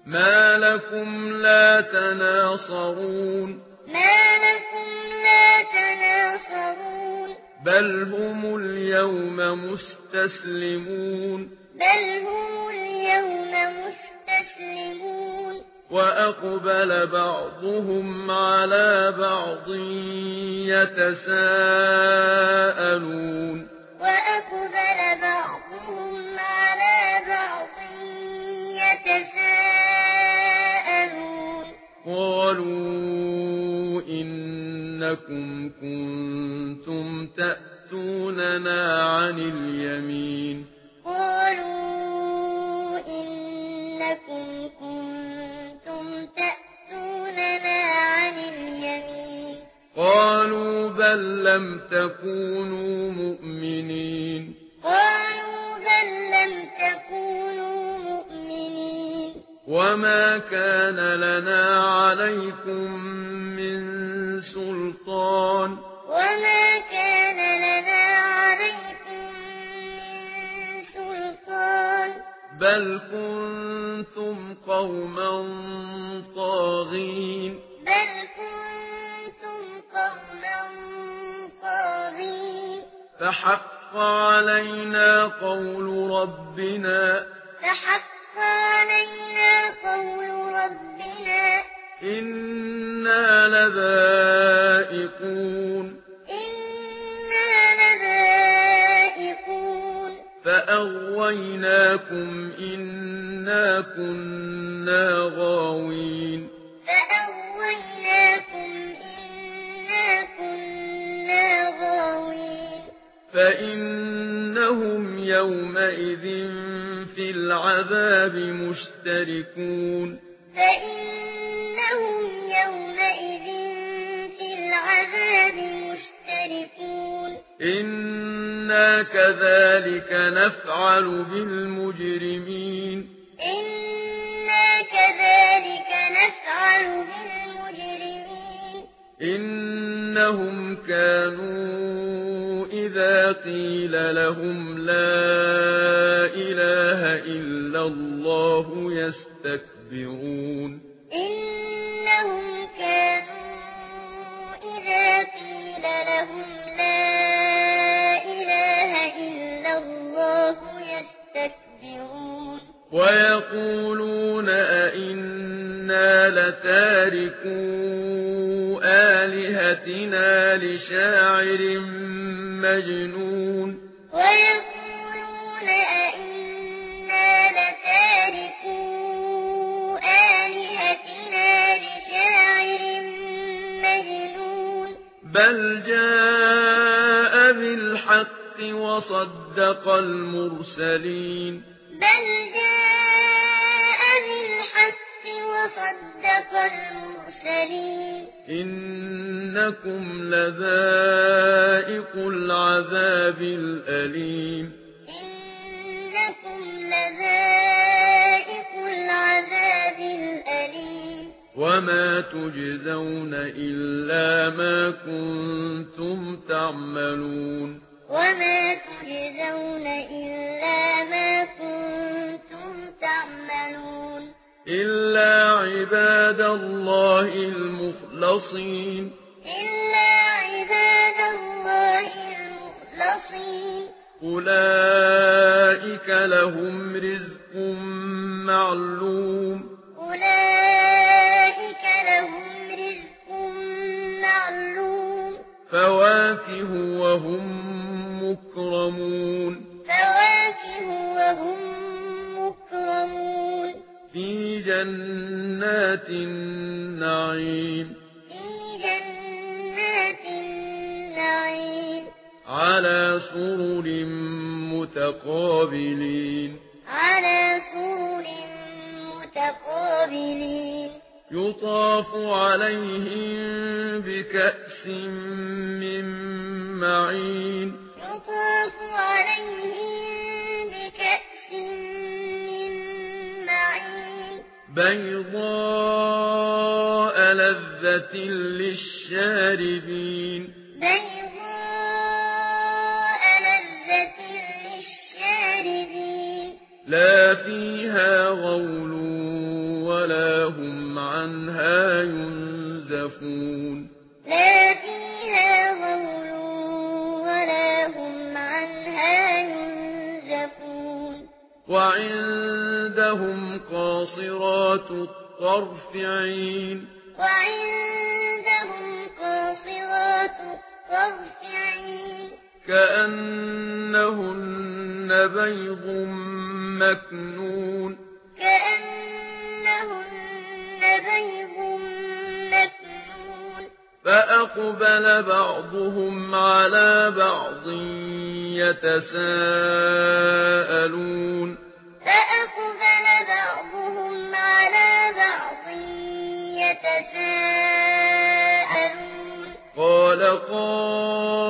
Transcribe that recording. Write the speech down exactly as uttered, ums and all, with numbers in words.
ما لكم لا تناصرون ما لكم لا تناصرون بل هم اليوم مستسلمون بل هم اليوم مستسلمون وأقبل بعضهم على بعض يتساءلون وأقبل بعضهم على بعض يتساءلون قالوا إنكم كنتم تأتوننا عن اليمين قالوا إنكم كنتم تأتوننا عن اليمين قالوا بل لم تكونوا مؤمنين قالوا بل لم تكونوا مؤمنين وما كان لنا عليكم من سلطان وما كان لنا عليكم من سلطان بل كنتم قوما طاغين بل كنتم قوما طاغين فحق علينا قول ربنا فحق علينا قول ربنا إنا لذائقون إنا لذائقون فأغويناكم إنا كنا غاوين فأغويناكم إنا كنا غاوين فإنهم يومئذ في العذاب مشتركون فإنهم يومئذ في العذاب مشتركون إنا كذلك نفعل بالمجرمين إنا كذلك نفعل بالمجرمين إنهم كانوا إذا قيل لهم لا إله إلا الله يستكبرون إنهم كانوا إذا قيل لهم لا إله إلا الله يستكبرون ويقولون أئنا لتاركو آلهتنا لشاعر مجنون ويقولون أئنا لتاركو آلهتنا لشاعر مجنون بل جاء بالحق وصدق المرسلين بل جاء بالحق وصدق المرسلين إنكم لذائق العذاب الأليم إنكم لذائق العذاب الأليم وما تجزون إلا ما كنتم تعملون وما تجزون إلا ما كنتم تعملون إلا عباد الله المخلصين إلا عباد الله المخلصين أولئك لهم رزق معلوم أولئك لهم رزق معلوم فواكه وهم مكرمون فواكه وهم مكرمون في جنات النعيم في جنات النعيم على سرر متقابلين على سرر متقابلين يطاف عليهم بكأس من معين يطاف عليهم بكأس من معين بيضاء لذة للشاربين بيضاء لذة للشاربين لا فيها غول ولا هم عنها ينزفون لا فيها غول ولا هم عنها ينزفون وعندهم قاصرات الطرف عين وعندهم قاصرات الطرف عين كأنهن بيض مكنون كأنهن بيض مكنون فأقبل بعضهم على بعض يتساءلون فأقبل بعضهم على بعض يتساءلون قال قائل